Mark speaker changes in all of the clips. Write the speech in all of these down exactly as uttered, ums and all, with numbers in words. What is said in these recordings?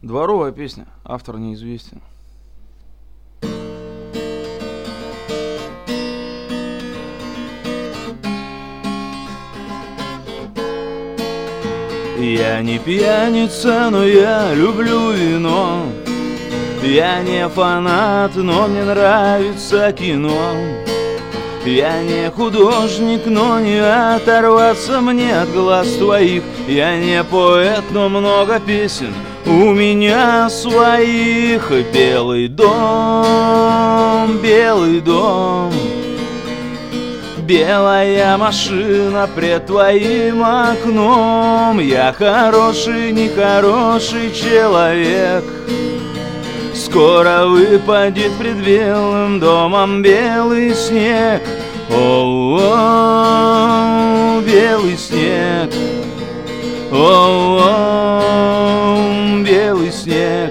Speaker 1: Дворовая песня, автор неизвестен. Я не пьяница, но я люблю вино. Я не фанат, но мне нравится кино. Я не художник, но не оторваться мне от глаз твоих. Я не поэт, но много песен у меня своих. Белый дом, белый дом, белая машина пред твоим окном. Я хороший, нехороший человек. Скоро выпадет пред белым домом белый снег. О-о-о, белый снег. О-о-о, белый снег.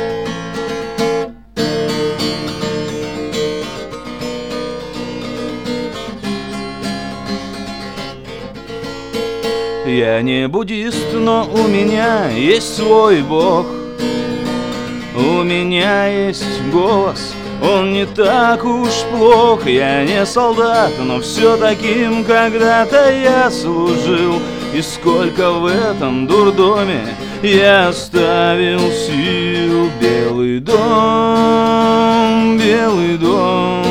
Speaker 1: Я не буддист, но у меня есть свой бог. У меня есть голос, он не так уж плох. Я не солдат, но все таким когда-то я служил. И сколько в этом дурдоме я оставил сил. Белый дом, белый дом,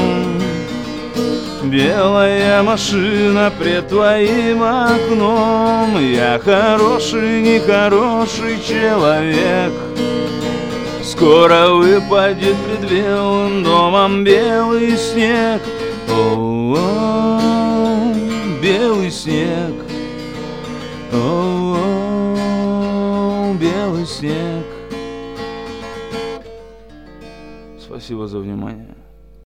Speaker 1: белая машина пред твоим окном. Я хороший, нехороший человек. Скоро выпадет пред белым домом белый снег. О-о-о, белый снег. О-о-о, белый снег. Спасибо за внимание.